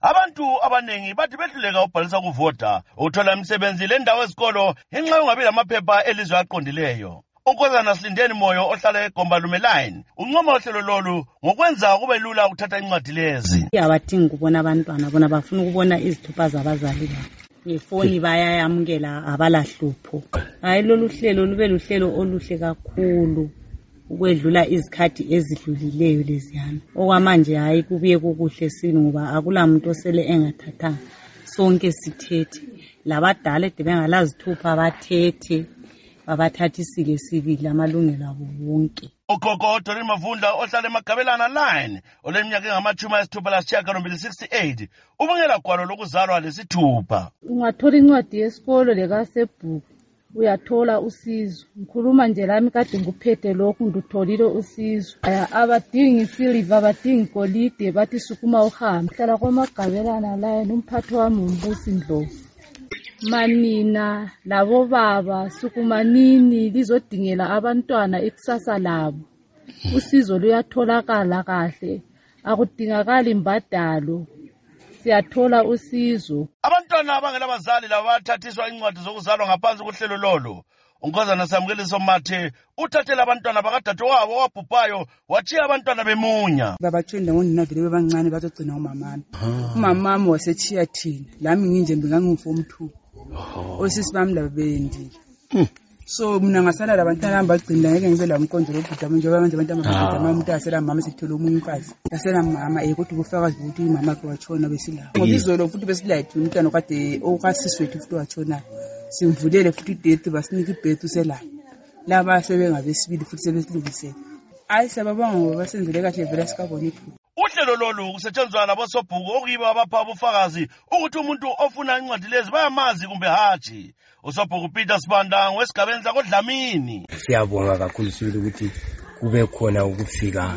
Abantu abanengi bathi behluleka ukubhalisa kuvota ukuthola imisebenzi lendawo ezikolo ngenxa yongabi lamaphepha elizwe aqondileyo. Unkozana Silindeni Moyo ohlala eGombalume Line uncoma uhlelo lolu ngokwenza kube lula ukuthatha incwadi lezi. Abadingi ukubona abantwana bona bafuna ukubona izithupha zabazali babo. Ngefoni bayayamukela abalahlupho. Hayi lolu hlelo lube luhlelo oluhle kakhulu ukwedlula izikhathi ezidlulileyo leziyana. Okwamanje hayi kubuye kukuhle sini ngoba akulamuntu osele engathathanga. Sonke sithethe. Labadala bengalazithupha bathethe. Babathathisile sibili amalungelo abo wonke. Ugogo Doreen Mavundla ohlala eMagabelana Line oleminyaka engama-68 ubungela gwalo lokuzalwa lesithupha. Ungathola incwadi yesikolo lekasebhuku uyathola usizo. Ngikhuluma nje lami kade ngiphethe lokhu ngitholile usizo. Abadingi silver abadingi golide bathi sukuma uhambe. Hlala kwaMagabelana Line umphathi wami uMbusi Ndlovu. Manina labo baba sukumanini lizodingela abantwana ikusasa labo. Usizo luyatholakala kahle. Akudingakali imbadalo. Siyathola usizo. Abantwana abangelabazali labo bathathiswa incwadi zokuzalwa ngaphansi kohlelo lolo. Unkozana Samukeliso Mathe uthathela abantwana bakadadewabo owabhubhayo wachiya abantwana bemunya. Babatshela ngonina vele bebancane bazogcina umamami. Umamami wasechiya thina. Lami nginje ngingangumfo 2. Osisi bami laba bendile. So mina ngasala labantwana abagcina ngeke ngibe la umkonzo lobuda njengoba manje abantu abagcina umuntu asela mama sekuthola umunye umfazi. Asela mama kodwa ubufakazi ukuthi umama wakhe watshona besilapha. Ngoba izolo futhi besilayithe umntwana kade okasisi wethu futhi watshona. Simvulele futhi idate basinika ibhethi uselayo. Laba sebengabesibili futhi sebesilungisele. Hayi sababonga ngoba basenzele kahle vele sikabona iphupho. Uhlelo lolu kusetshenzwa nabosobhuku okuyibo abapha ubufakazi ukuthi umuntu ofuna incwadi lezi bayamazi kumbe haji. Usobhuku Peter Sibanda wesigabeni sakoDlamini. Siyabonga kakhulu sibili ukuthi kube khona ukufika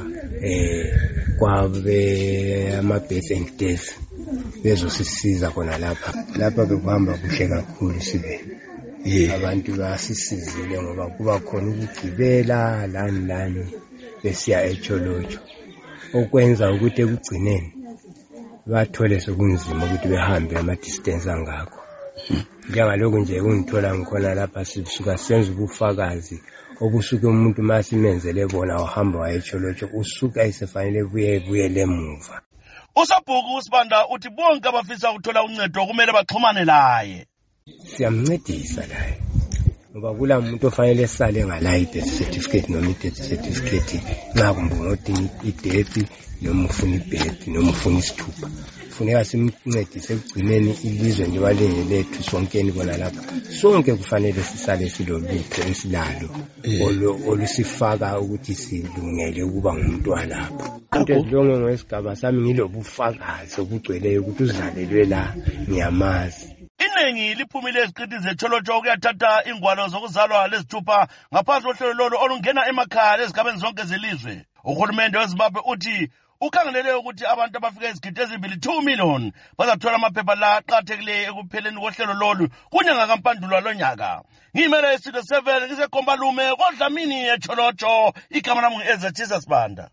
kwabe ama-birth and death bezosisiza khona lapha bekuhamba kuhle kakhulu sibili. Abantu basisizile ngoba kuba khona ukugibela lani besiya eCholotsho okwenza ukuthi ekugcineni bathole sokunzima ukuthi behambe ama-distance angakho. Njengalokhu nje ungithola ngikhona lapha sisuka senza ubufakazi obusuke umuntu masimenzele bona wahamba wayeCholotsho usuka isefanele buyele emuva. Usobhuku Sibanda uthi bonke abafisa ukuthola uncedo kumele baxhumane laye. Siyamncedisa laye ngoba kula muntu ofanele esale ngala i-death certificate noma i-death certificate nxa kumbe ngodinga i-death noma ufuna i-birth noma ufuna isithupha. Kufuneka simncedise ekugcineni ilizwe njengoba lethu sonkeni bona lapha. Sonke kufanele sisale silolutho esilalo olusifaka ukuthi silungele ukuba ngumntwana lapha. Into ezilonge ngesigaba sami ngilobufakazi obugcweleyo ukuthi uzalelwe la ngiyamazi. Iningi liphumile eziqithi zeCholotsho ukuyathatha ingwalo zokuzalwa lezithupha ngaphansi kohlelo lolu olungena emakhaya ezigabeni zonke zelizwe. Uhulumende weZimbabwe uthi ukhangelele ukuthi abantu abafika izigidi ezibili 2 million bazathola amaphepha la aqhathekileyo ekupheleni kohlelo lolu kunyanga kaMpandulwa lonyaka. Ngimele isilo 7 ngiseGombalume koDlamini eCholotsho igama lami ngu-Ezethisa Sibanda.